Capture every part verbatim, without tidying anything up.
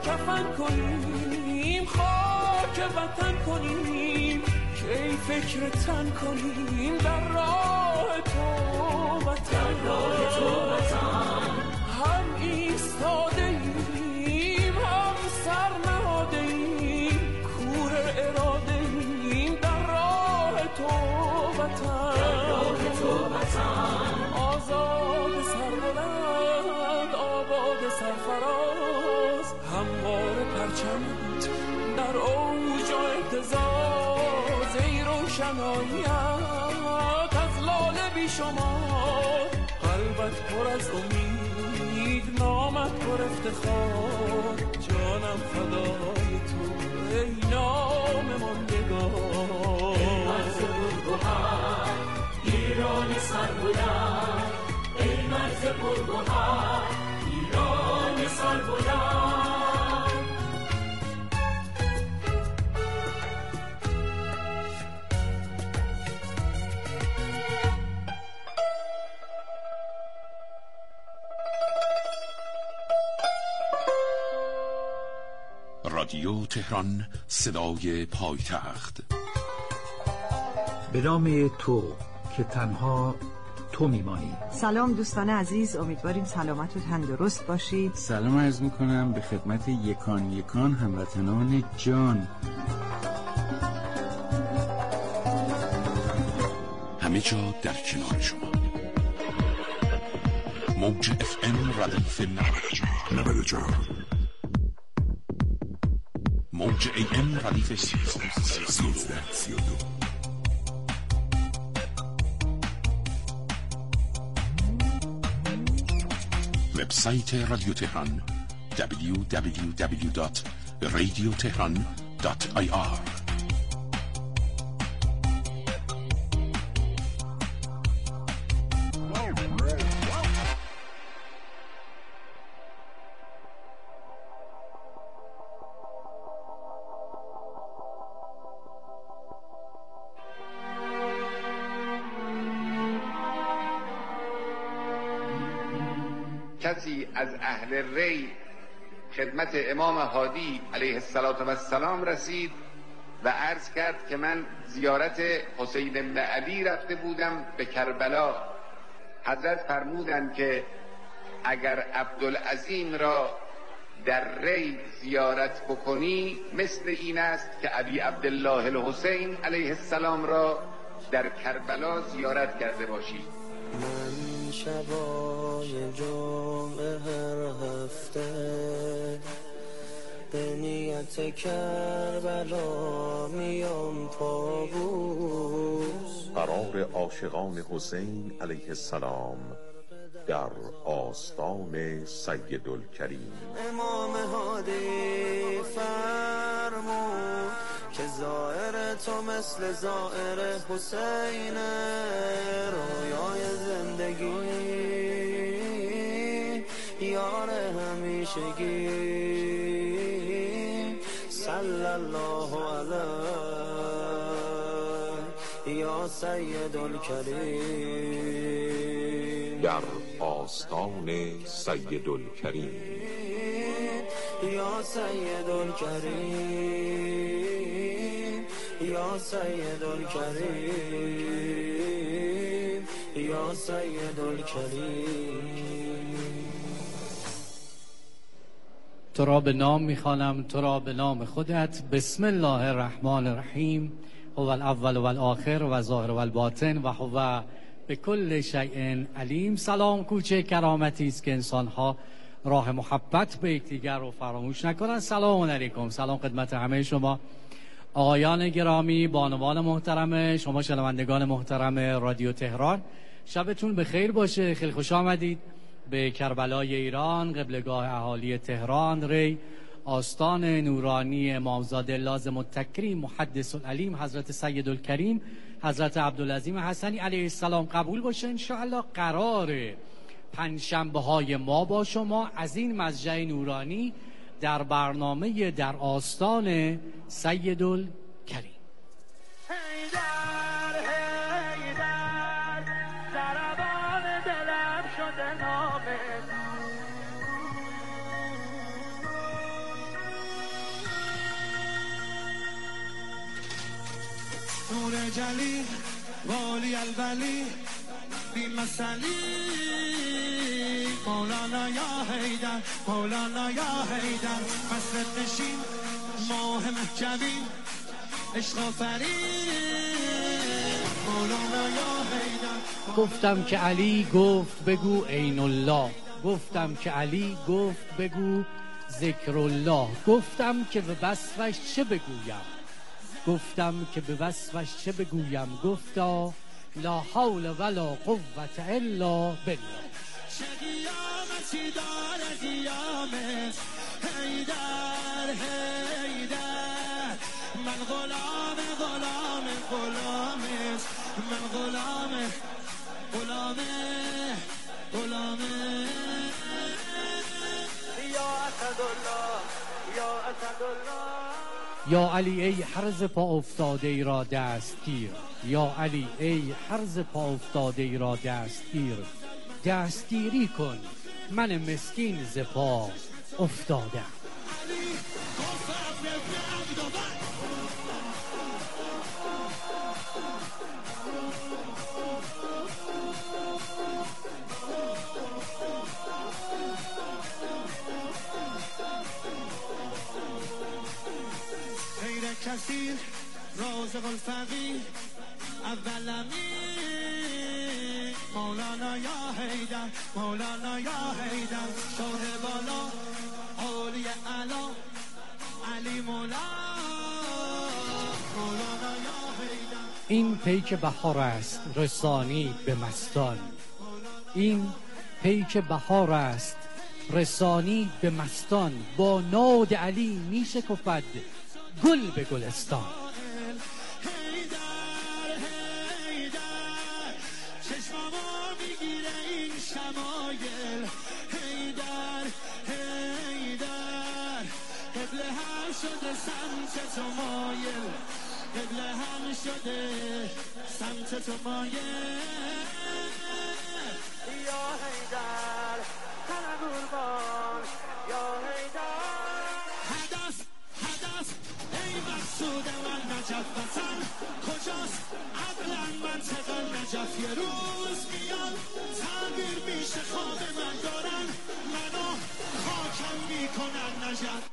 کفن کنیم، خاک وطن کنیم، کی فکر تن کنیم در راه تو وطن، راه تو وطن. هم ایستاده ایم هم سر نهاده ایم، کور اراده ایم در راه تو وطن، در راه تو وطن. آزاد سربلند آباد سرفراز، هموار پرچمت در اوج و اهتزاز، ای روشناییت از لاله بی شمار، قلبت پر از امید نامت پر افتخار، جانم فدای تو ای نام ماندگار، ای مرز پرگوهر ایران سربلند، ای مرز پرگوهر ایران سربلند. رادیو تهران، صدای پایتخت. به نام تو که تنها تو میمانی. سلام دوستان عزیز، امیدواریم سلامت و تندرست باشید. سلام عرض میکنم به خدمت یکان یکان هموطنان جان. همه جا در کنار شما. موج اف ام ردیف نود و چهار، موج ای ام ردیف سیزده سی و دو. وبسایت رادیو تهران دبلیو دبلیو دبلیو دات رادیو تهران دات آی آر. کسی از اهل ری خدمت امام هادی علیه السلام رسید و عرض کرد که من زیارت حسین بن علی رفته بودم به کربلا. حضرت فرمودند که اگر عبدالعظیم را در ری زیارت بکنی مثل این است که ابی عبدالله الحسین علیه السلام را در کربلا زیارت کرده باشی. من شبای جمعه هر هفته به نیت کربلا میام طاووس. قرار عاشقان حسین علیه السلام در آستان سیدالکریم. امام هادی فرمود که زائر تو مثل زائر حسین، رویای زندگی یار همیشگی. صلی الله علیه یا سیدالکریم. در آستان سیدالکریم یا سیدالکریم، یا سیدالکریم، یا سیدالکریم. تو را به نام میخوانم، تو را به نام خودت. بسم الله الرحمن الرحیم. هو الاول و الاخر و ظاهر و الباطن و هو به کل شیء علیم. سلام کوچه کرامتی است که انسان‌ها راه محبت به یکدیگر رو فراموش نکنن. سلام علیکم، سلام خدمت همه شما آقایان گرامی، بانوان محترم، شما شنوندگان محترم رادیو تهران. شبتون بخیر باشه. خیلی خوش آمدید به کربلای ایران، قبلگاه اهالی تهران، ری، آستان نورانی امامزاده لازم التکریم محدث العلیم حضرت سیدالکریم حضرت عبدالعظیم حسنی علیه السلام قبول باشه. انشاءالله قراره پنجشنبه های ما با شما از این مضجع نورانی در برنامه در آستان سیدالکریم. حیدر حیدر ضربان دلم شده نامت، جلی والی الولی بی مسئلی مولانا یا حیدر مولانا یا حیدر مسجد نشین ماه محجبی عشق آفرین مولانا یا حیدر. گفتم که علی گفت بگو عین الله، گفتم که علی گفت بگو ذکر الله، گفتم که به وصفش چه بگویم، گفتم که به وصفش چه بگویم، گفتا لا حول ولا قوة الا بالله. چه قیامتی داره قیامت حیدر حیدر، من غلام غلام غلامت، من غلام غلام غلام یا اسدالله یا اسدالله. یا علی ای حرز پا افتاده ای را دستگیر، یا علی ای حرز پا افتاده ای را دستگیر، دستگیری کن من مسکین ز پا افتاده. کثیر رازق الفقیر اولمی مولانا یا حیدر مولانا یا حیدر، شاه بالا عالی علا علی مولا مولانا یا حیدر. این پیک بهار است رسانی به مستان، این پیک بهار است رسانی به مستان، با ناد علی می شکفد گل به گلستان. حیدر حیدر چشمامو میگیره این شمایل، حیدر حیدر قبله هم شده سمت تو مایل، قبله هم شده سمت تو مایل. یا حیدر تن قربان یا حیدر، هدف هدف ای مقصود من نجف وطن کجاست، عقلا منطق نجف یه روز میاد تعبیر میشه خواب من دارن منو خاکم میکنن نجف.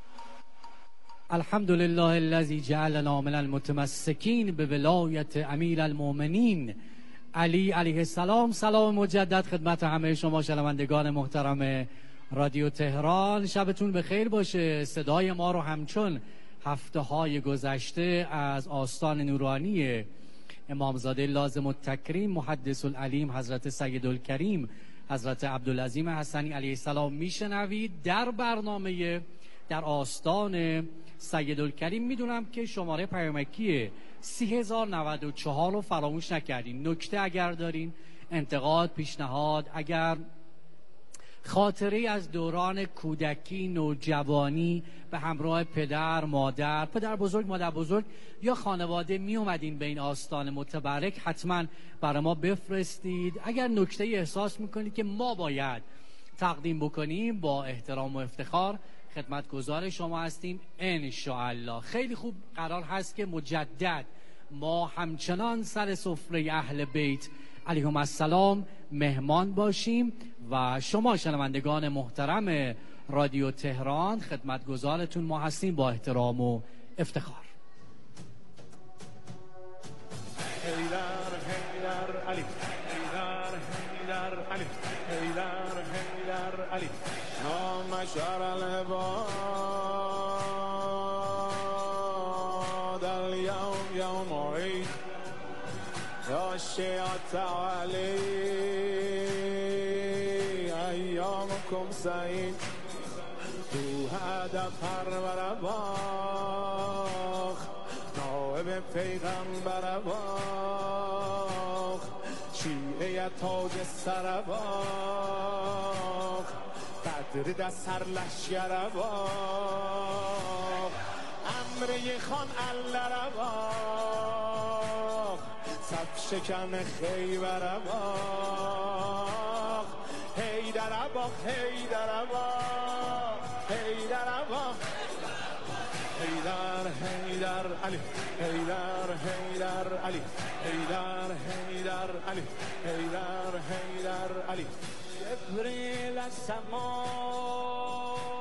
الحمدلله الذی جعلنا من المتمسکین به ولایت امیر المؤمنین علی علیه السلام. سلام مجدد خدمت همه شما شنوندگان محترم رادیو تهران، شبتون بخیر باشه. صدای ما رو همچون هفته های گذشته از آستان نورانی امامزاده لازم التکریم محدث العلیم حضرت سیدالکریم حضرت عبدالعظیم حسنی علیه السلام میشنوید در برنامه در آستان سیدالکریم. میدونم که شماره پیامکی سی هزار و نود و چهار رو فراموش نکردین. نکته اگر دارین، انتقاد، پیشنهاد، اگر خاطره از دوران کودکی، نوجوانی به همراه پدر، مادر، پدر بزرگ، مادر بزرگ یا خانواده می اومدین به این آستان متبرک، حتما برای ما بفرستید. اگر نکته احساس میکنید که ما باید تقدیم بکنیم، با احترام و افتخار خدمتگزار شما هستیم انشاءالله. خیلی خوب قرار هست که مجدد ما همچنان سر سفره اهل بیت علیهم السلام مهمان باشیم و شما شنوندگان محترم رادیو تهران خدمتگزارتون ما هستیم با احترام و افتخار. حیدر حیدر علی حیدر حیدر علی حیدر حیدر علی نام شهر العباد اليوم يوم عيد يا شيعة علي أيامكم سعيد تو هدف هر برباخ نائب پیغمبر باخ شیعه تاج سرباخ قدر دست سر لشگر باخ امره خان اللر باخ صف شکن خیبر باخ حیدر باخ حیدر باخ حیدر باخ حیدر حیدر علی حیدر حیدر علی حیدر حیدر علی حیدر حیدر علی جبریل السما.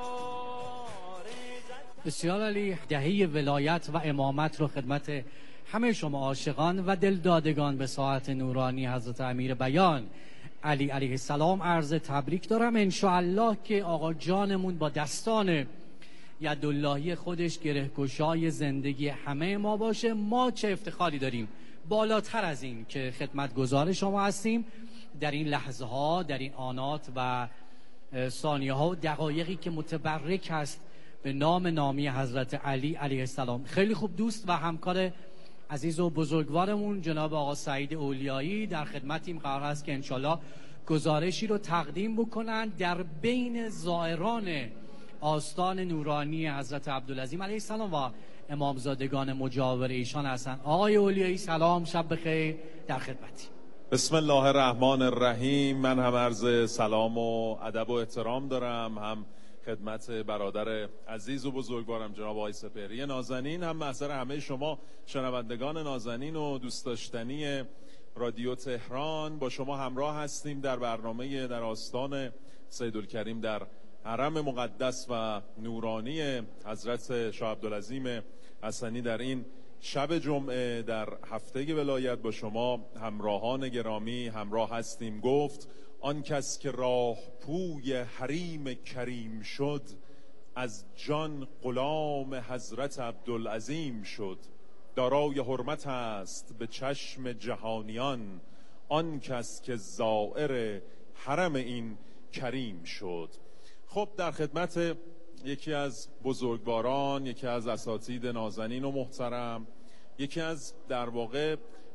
بسیار علی. دهه ولایت و امامت رو خدمت همه شما عاشقان و دلدادگان به ساعت نورانی حضرت امیر بیان علی علیه السلام عرض تبریک دارم. انشاءالله که آقا جانمون با دستان یداللهی خودش گرهگشای زندگی همه ما باشه. ما چه افتخاری داریم بالاتر از این که خدمتگزار شما هستیم در این لحظه ها، در این آنات و ثانیه ها و دقایقی که متبرک است به نام نامی حضرت علی علیه السلام. خیلی خوب. دوست و همکار عزیز و بزرگوارمون جناب آقا سعید اولیایی در خدمتیم قرار است که انشالله گزارشی رو تقدیم بکنن در بین زائران آستان نورانی حضرت عبدالعظیم علیه السلام و امامزادگان مجاور ایشان هستند. آقای اولیایی سلام، شب بخیر، در خدمتی. بسم الله الرحمن الرحیم. من هم عرض سلام و ادب و احترام دارم، هم خدمت برادر عزیز و بزرگوارم جناب آقای سپهری نازنین، هم محضر همه شما شنوندگان نازنین و دوست داشتنی رادیو تهران. با شما همراه هستیم در برنامه در آستان سیدالکریم در حرم مقدس و نورانی حضرت شاه عبدالعظیم حسنی. در این شب جمعه در هفته ولایت با شما همراهان گرامی همراه هستیم. گفت آن کس که راه پوی حریم کریم شد، از جان غلام حضرت عبدالعظیم شد. دارای حرمت است به چشم جهانیان، آن کس که زائر حرم این کریم شد. خب در خدمت یکی از بزرگواران، یکی از اساتید نازنین و محترم، یکی از در واقع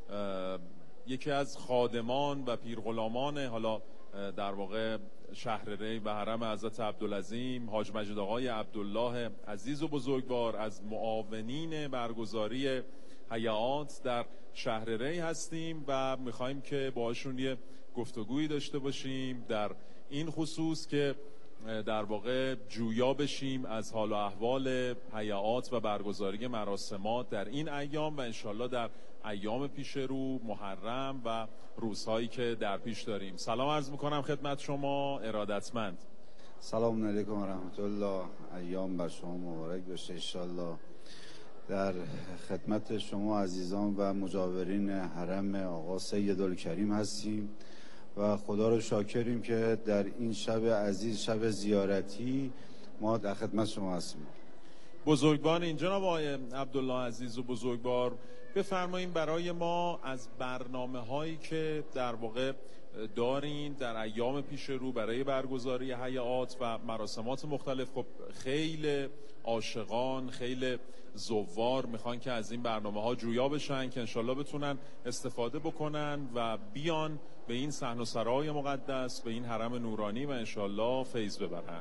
یکی از خادمان و پیرغلامان حالا در واقع شهر ری و حرم حضرت عبدالعظیم، حاج مجید آقای عبدالله عزیز و بزرگوار، از معاونین برگزاری حیات در شهر ری هستیم و میخوایم که باهاشون یه گفتگویی داشته باشیم در این خصوص که در واقع جویا بشیم از حال و احوال حیات و برگزاری مراسمات در این ایام و انشالله در ایام پیش رو، محرم و روزهایی که در پیش داریم. سلام عرض میکنم خدمت شما ارادتمند. سلام علیکم و رحمت الله. ایام بر شما مبارک بشه انشالله. در خدمت شما عزیزان و مجاورین حرم آقا سیدالکریم هستیم و خدا رو شاکریم که در این شب عزیز، شب زیارتی، ما در خدمت شما هستیم. بزرگوار این جناب آقای عبدالله عزیز و بزرگوار، بفرمایید برای ما از برنامه هایی که در واقع دارین در ایام پیش رو برای برگزاری حیات و مراسمات مختلف. خب خیلی عاشقان، خیلی زوار میخوان که از این برنامه ها جویا بشن که انشالله بتونن استفاده بکنن و بیان به این صحن و سرای مقدس، به این حرم نورانی و انشالله فیض ببرن.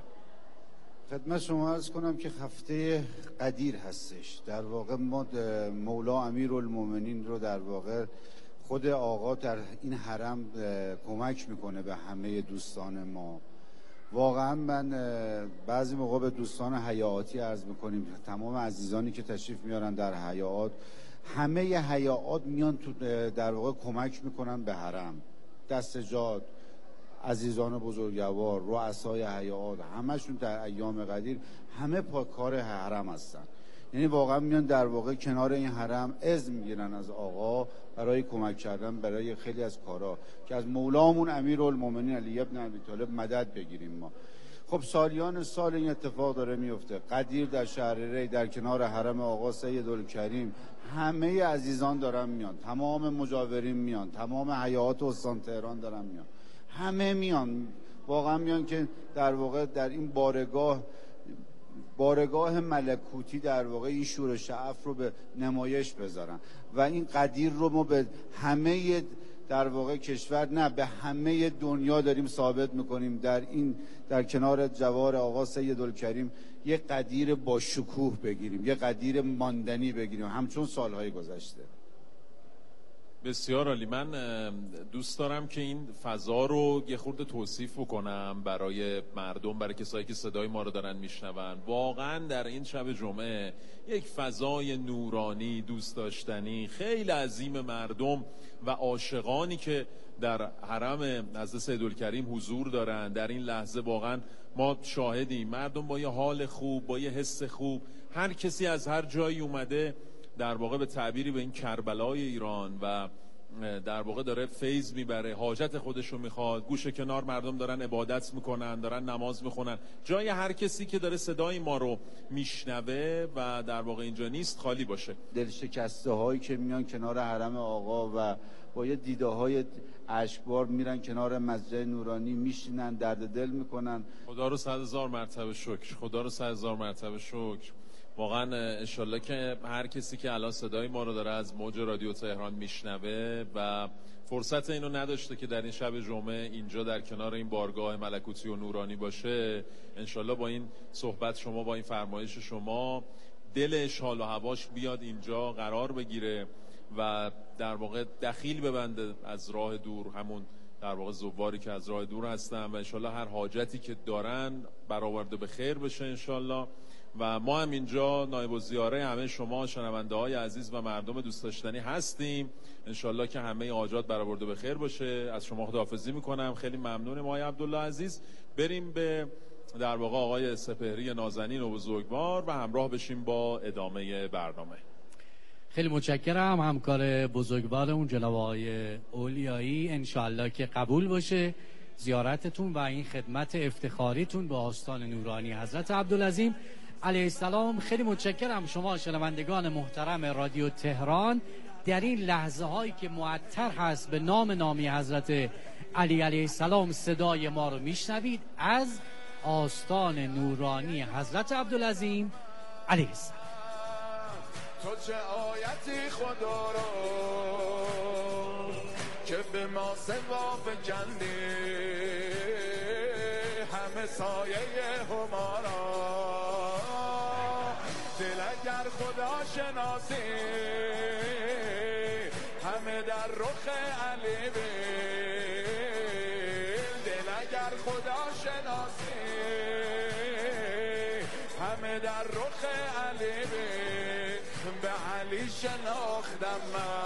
خدمت شما عرض کنم که هفته قدیر هستش. در واقع ما مولا امیرالمومنین رو در واقع خود آقا در این حرم کمک میکنه به همه دوستان ما. واقعا من بعضی موقع به دوستان حیاتی عرض میکنیم، تمام عزیزانی که تشریف میارن در حیات، همه حیات میان تو در واقع کمک میکنن به حرم. دستجات، عزیزان بزرگوار، رؤسای حیات، همشون در ایام قدیر همه پا کار حرم هستن. یعنی واقعا میان در واقع کنار این حرم اذن میگیرن از آقا برای کمک کردن برای خیلی از کارا که از مولامون امیرالمومنین علی ابن ابی طالب مدد بگیریم ما. خب سالیان سال این اتفاق داره میفته. قدیر در شهر ری در کنار حرم آقا سیدالکریم همه عزیزان دارن میان، تمام مجاورین میان، تمام حیات استان تهران دارن میان، همه میان، واقعا میان که در واقع در این بارگاه بارگاه ملکوتی در واقع این شور شعف رو به نمایش بذارن و این قدیر رو ما به همه در واقع کشور، نه به همه دنیا داریم ثابت میکنیم در این در کنار جوار آقا سیدالکریم یه قدیر با شکوه بگیریم، یه قدیر ماندنی بگیریم همچون سالهای گذشته. بسیار عالی. من دوست دارم که این فضا رو یه خورده توصیف بکنم برای مردم، برای کسایی که صدای ما رو دارن میشنون. واقعا در این شب جمعه یک فضای نورانی، دوست داشتنی، خیلی عظیم مردم و عاشقانی که در حرم حضرت سیدالکریم حضور دارن در این لحظه واقعا ما شاهدیم. مردم با یه حال خوب، با یه حس خوب، هر کسی از هر جایی اومده در واقع به تعبیری به این کربلای ایران و در واقع داره فیض میبره، حاجت خودشو میخواد. گوشه کنار مردم دارن عبادت میکنن، دارن نماز میخونن. جای هر کسی که داره صدای ما رو میشنوه و در واقع اینجا نیست خالی باشه. دلشکسته هایی که میان کنار حرم آقا و با یه دیده های اشکبار میرن کنار مسجد نورانی میشینن، درد دل میکنن. خدا رو صد هزار مرتبه شکر، خدا رو صد هزار مرتبه شکر. واقعا انشالله که هر کسی که الان صدای ما رو داره از موج رادیو تهران میشنوه و فرصت اینو نداشته که در این شب جمعه اینجا در کنار این بارگاه ملکوتی و نورانی باشه، انشالله با این صحبت شما، با این فرمایش شما، دلش حال و هواش بیاد اینجا قرار بگیره و در واقع دخیل ببنده از راه دور، همون در واقع زواری که از راه دور هستن و انشالله هر حاجتی که دارن برآورده به خیر بشه انشالله. و ما هم اینجا نایب الزیاره همه شما شنونده های عزیز و مردم دوست داشتنی هستیم. انشالله که همه حاجات برآورده به خیر باشه. از شما خداحافظی میکنم، خیلی ممنونم آقای عبدالله عزیز. بریم به در واقع آقای سپهری نازنین و بزرگوار و همراه بشیم با ادامه برنامه. خیلی متشکرم. همکار بزرگوارمون جناب آقای اولیایی، انشالله که قبول باشه زیارتتون و این خدمت افتخاریتون به آستان نورانی حضرت عبدالعظیم علیه السلام. خیلی متشکرم شما شنوندگان محترم رادیو تهران. در این لحظه هایی که معطر هست به نام نامی حضرت علی علیه السلام صدای ما رو میشنوید از آستان نورانی حضرت عبدالعظیم علیه السلام. تو چه آیتی خدا رو که به ما سوا فکندی، همه سایه همارا دل اگر خدا شناسی، همه در رخ علی بیل. دل اگر خدا شناسی، همه در رخ علی بیل. به علی شناختم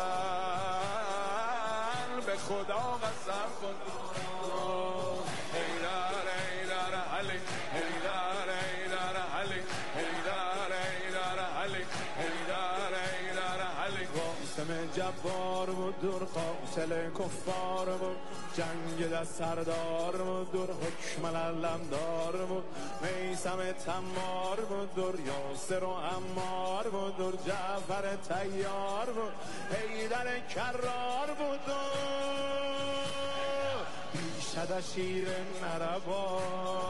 من، به خدا قسم خودم. حیدر حیدر علی، حیدر حیدر علی، حیدر حیدر علی، حیدر حیدر علی. قاسم جبار بود دور قاتل کفار بود، جنگ دست سردار بود دور حکم علمدار بود، میثم تمار بود دور یاسر و عمار بود دور جعفر تیار بود، حیدر کرار بود دور بیشتر شیر نربا.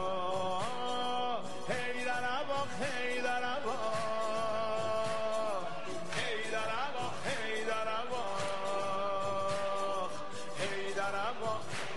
حیدر عبا حیدر عبا حیدر عبا حیدر عبا حیدر عبا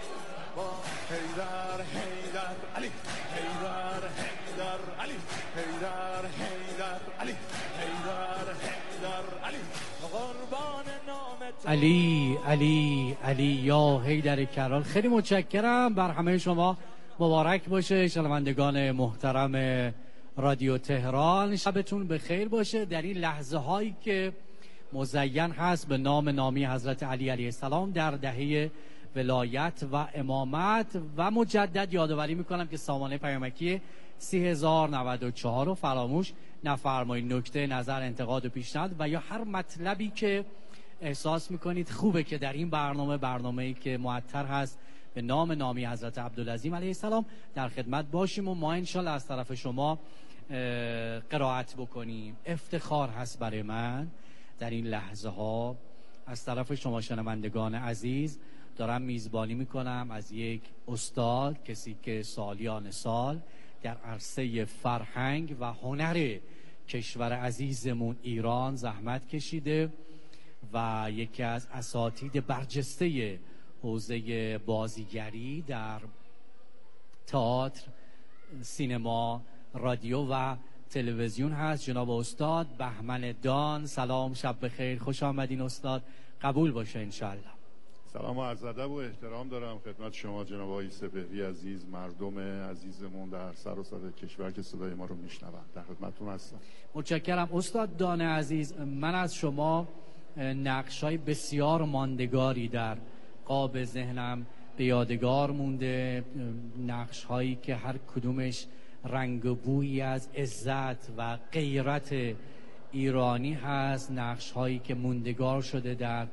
حیدر حیدر علی، حیدر حیدر علی، حیدر حیدر علی، حیدر حیدر علی. قربان نامت علی علی علی یا حیدر کرار. خیلی متشکرم. بر همه شما مبارک باشه شنوندگان محترم رادیو تهران. شبتون به خیر باشه در این لحظه هایی که مزین هست به نام نامی حضرت علی علیه السلام در دهه ولایت و امامت. و مجدد یادآوری میکنم که سامانه پیامکی سی هزار و نود و چهار رو فراموش نفرمایید. نکته، نظر، انتقاد و پیشنهاد و یا هر مطلبی که احساس میکنید خوبه که در این برنامه برنامه‌ای که معطر هست به نام نامی حضرت عبدالعظیم علیه السلام در خدمت باشیم و ما انشالله از طرف شما قرائت بکنیم. افتخار هست برای من در این لحظه ها از طرف شما شنوندگان عزیز دارم میزبانی میکنم از یک استاد، کسی که سالیان سال در عرصه فرهنگ و هنر کشور عزیزمون ایران زحمت کشیده و یکی از اساتید برجسته حوزه بازیگری در تئاتر، سینما، رادیو و تلویزیون هست. جناب استاد بهمن دان. سلام، شب بخیر، خوش آمدین استاد. قبول باشه انشالله. سلام و عرض ادب و احترام دارم خدمت شما جناب آقای سپهری عزیز، مردم عزیزمون در سراسر کشور که صدای ما رو میشنون. در خدمتتون هستم. متشکرم استاد دان عزیز. من از شما نقش‌های بسیار ماندگاری در قاب ذهنم به یادگار مونده، نقش‌هایی که هر کدومش رنگ و بویی از عزت و غیرت ایرانی هست، نقش‌هایی که موندگار شده در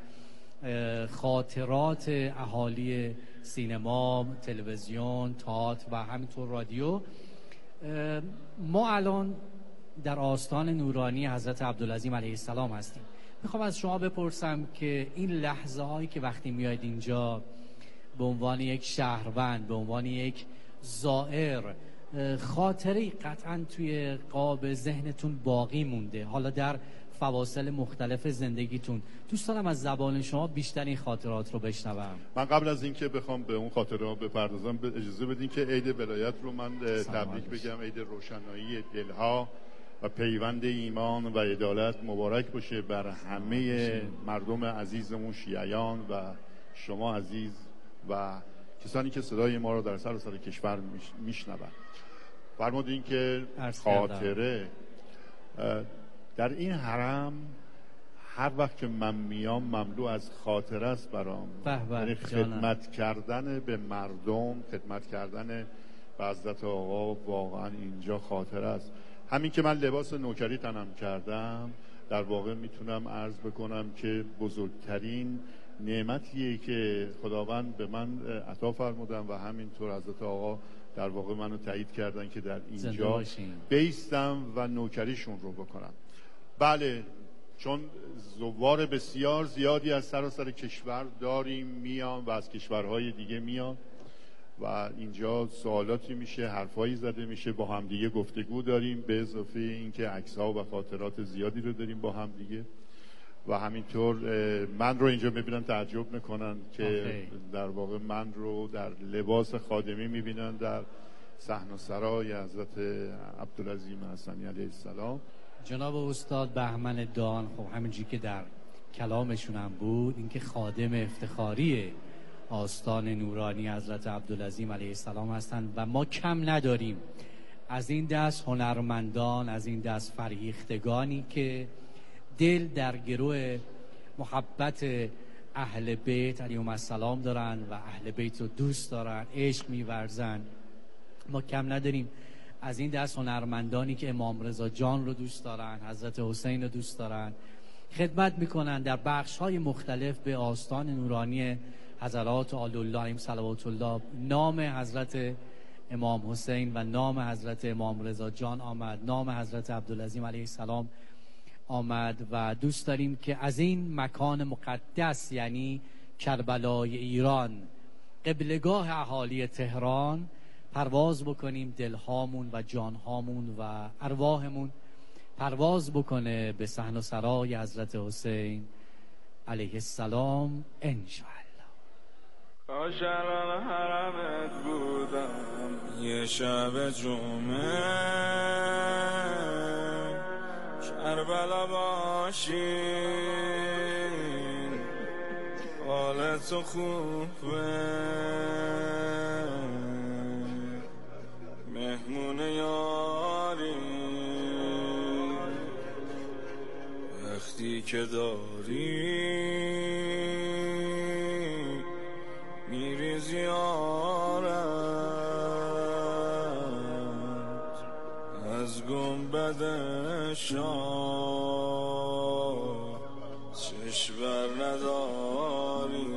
خاطرات اهالی سینما، تلویزیون، تئاتر و همینطور رادیو. ما الان در آستان نورانی حضرت عبدالعظیم علیه السلام هستیم. میخوام از شما بپرسم که این لحظه هایی که وقتی میاید اینجا به عنوان یک شهروند، به عنوان یک زائر، خاطری قطعا توی قاب ذهنتون باقی مونده، حالا در فواصل مختلف زندگیتون. دوست دارم از زبان شما بیشتر این خاطرات رو بشنوم. من قبل از اینکه بخوام به اون خاطرات بپردازم اجازه بدین که عید ولایت رو من تبریک بگم. عید روشنایی دلها و پیوند ایمان و عدالت مبارک باشه بر همه مردم عزیزمون، شیعیان و شما عزیز و کسانی که صدای ما رو در سراسر کشور میشنون. فرمودین که خاطره در این حرم هر وقت که من میام مملو از خاطره است برام. یعنی خدمت کردن به مردم، خدمت کردن به حضرت آقا واقعا اینجا خاطره است. همین که من لباس نوکری تنم کردم در واقع میتونم عرض بکنم که بزرگترین نعمتیه که خداوند به من عطا فرمودن و همینطور حضرت آقا در واقع منو تایید کردن که در اینجا بیستم و نوکریشون رو بکنم. بله، چون زوار بسیار زیادی از سراسر کشور داریم میان و از کشورهای دیگه میان و اینجا سوالاتی میشه، حرفایی زده میشه، با هم دیگه گفتگو داریم، به اضافه اینکه عکس‌ها و خاطرات زیادی رو داریم با هم دیگه و همینطور من رو اینجا میبینن تعجب میکنن که در واقع من رو در لباس خادمی میبینن در صحن و سرای حضرت عبدالعظیم حسنی علیه السلام. جناب استاد بهمن دان، خب همینجوری که در کلامشون هم بود، اینکه خادم افتخاری آستان نورانی حضرت عبدالعظیم علیه السلام هستند و ما کم نداریم از این دست هنرمندان، از این دست فرهیختگانی که دل در گروه محبت اهل بیت علیهم السلام دارن و اهل بیت رو دوست دارن، عشق می‌ورزن. ما کم نداریم از این دست هنرمندانی که امام رضا جان رو دوست دارن، حضرت حسین رو دوست دارن، خدمت میکنن در بخش‌های مختلف به آستان نورانی حضرات آل الله علیهم صلوات الله. نام حضرت امام حسین و نام حضرت امام رضا جان آمد، نام حضرت عبدالعظیم علیه السلام آمد و دوست داریم که از این مکان مقدس، یعنی کربلای ایران، قبلگاه اهالی تهران، پرواز بکنیم، دلهامون و جانهامون و ارواحمون پرواز بکنه به صحن و سرای حضرت حسین علیه السلام انشاءالله. کاش الان حرمت بودم یه شب جمعه، کربلا باشین حالت خوبه، مهمون یاری وقتی که داری میری زیارت از گنبد شاه چشم بر نداری،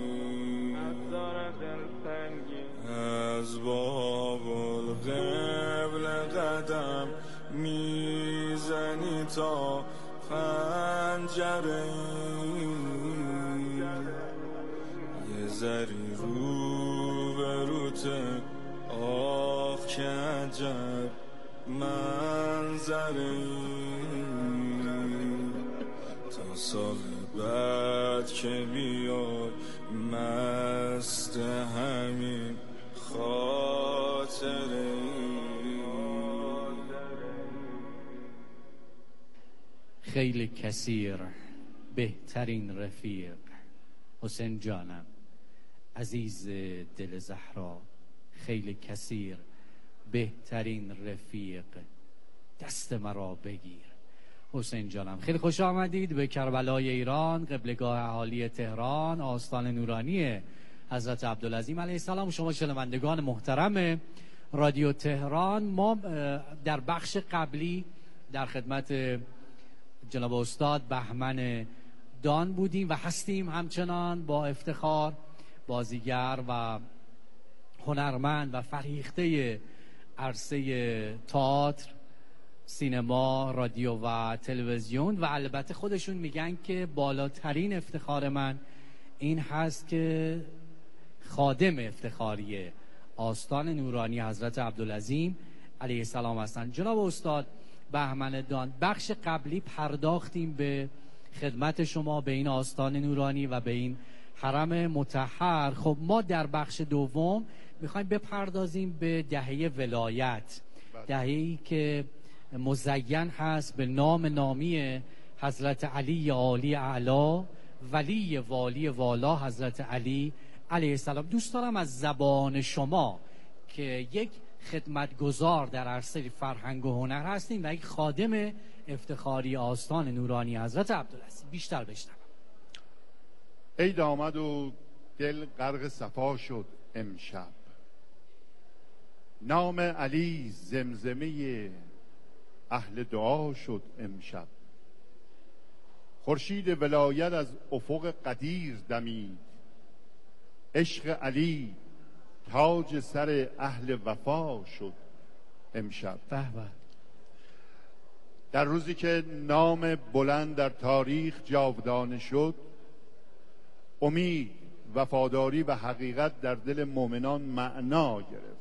از باب القبل قدم میزنی تا پنجره، یه ذری رو به روته، آخ که عجب منظره، تا سال بعد که بیای مست همین خاطره. خیلی کثیر بهترین رفیق، حسین جانم عزیز دل زهرا، خیلی کثیر بهترین رفیق، دست مرا بگیر. حسین جانم خیلی خوش آمدید به کربلای ایران، قبلگاه اهالی تهران، آستان نورانی حضرت عبدالعظیم علیه السلام. شما شنوندگان محترم رادیو تهران، ما در بخش قبلی در خدمت جناب استاد بهمن دان بودیم و هستیم همچنان با افتخار، بازیگر و هنرمند و فرهیخته عرصه تئاتر، سینما، رادیو و تلویزیون، و البته خودشون میگن که بالاترین افتخار من این هست که خادم افتخاری آستان نورانی حضرت عبدالعظیم علیه السلام هستند. جناب استاد بهمن دان، بخش قبلی پرداختیم به خدمت شما به این آستان نورانی و به این حرم مطهر. خب ما در بخش دوم میخوایم بپردازیم به دهه ولایت، دهه‌ای که مزین هست به نام نامی حضرت علی عالی اعلی، ولی والی والا حضرت علی علیه السلام. دوست دارم از زبان شما که یک خدمتگزار در عرصه فرهنگ و هنر هستیم و یک خادم افتخاری آستان نورانی حضرت عبدالعظیم بیشتر بشنوم. عید آمد و دل غرق صفا شد امشب، نام علی زمزمه اهل دعا شد امشب. خورشید ولایت از افق قدیر دمید، عشق علی تاج سر اهل وفا شد امشب. به به. در روزی که نام بلند در تاریخ جاودانه شد، امید، وفاداری و حقیقت در دل مؤمنان معنا گرفت.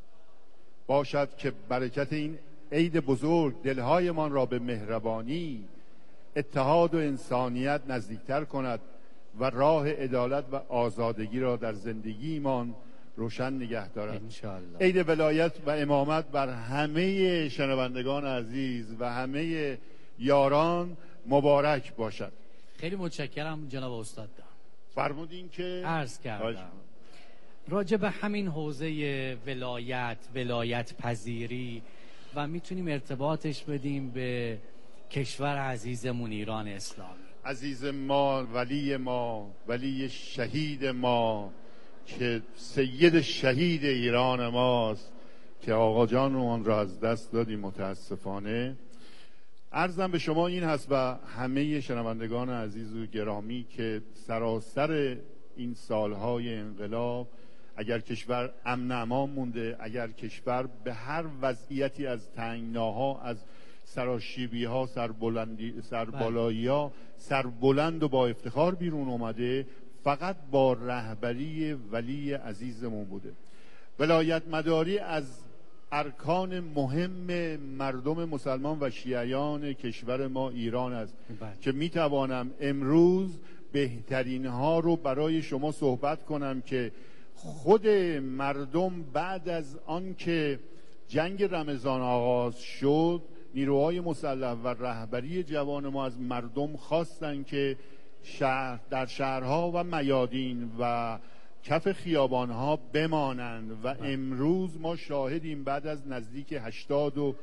باشد که برکت این عید بزرگ دلهایمان را به مهربانی، اتحاد و انسانیت نزدیکتر کند و راه عدالت و آزادگی را در زندگیمان روشن نگه دارد. انشاءالله. عید ولایت و امامت بر همه شنوندگان عزیز و همه یاران مبارک باشد. خیلی متشکرم جناب استاد. فرمودین که عرض کردم راجع به همین حوزه ولایت، ولایت پذیری و میتونیم ارتباطش بدیم به کشور عزیزمون ایران اسلامی. عزیز ما، ولی ما، ولی شهید ما که سید شهید ایران ماست که آقا جانمان را از دست دادیم متاسفانه. عرضم به شما این هست و همه شنوندگان عزیز و گرامی که سراسر این سالهای انقلاب اگر کشور امن امان مونده، اگر کشور به هر وضعیتی از تنگناها، از سراشیبی ها، سربلندی، سربالایی ها سربلند و با افتخار بیرون اومده، فقط با رهبری ولی عزیزمون بوده. ولایت مداری از ارکان مهم مردم مسلمان و شیعیان کشور ما ایران است که میتوانم امروز بهترین ها رو برای شما صحبت کنم که خود مردم بعد از آن که جنگ رمضان آغاز شد، نیروهای مسلح و رهبری جوان ما از مردم خواستن که شهر در شهرها و میادین و کف خیابانها بمانند و امروز ما شاهدیم بعد از نزدیک هشتاد و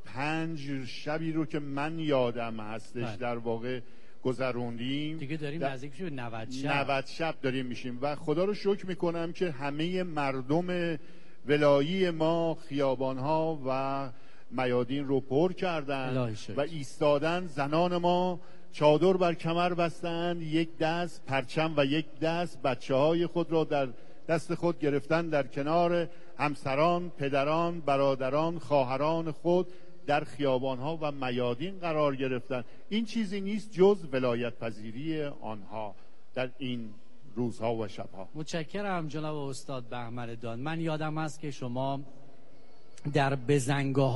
پنج شبی رو که من یادم هستش بله. در واقع گذروندیم، دیگه داریم نزدیک به نود شب نود شب داریم میشیم و خدا رو شکر میکنم که همه مردم ولایی ما خیابانها و میادین رو پر کردن و ایستادن. زنان ما چادر بر کمر بستند، یک دست پرچم و یک دست بچه های خود را در دست خود گرفتن، در کنار همسران، پدران، برادران، خواهران خود در خیابانها و میادین قرار گرفتن. این چیزی نیست جز ولایت پذیری آنها در این روزها و شبها. متشکرم جناب استاد بهمن دان. من یادم است که شما در بزنگاه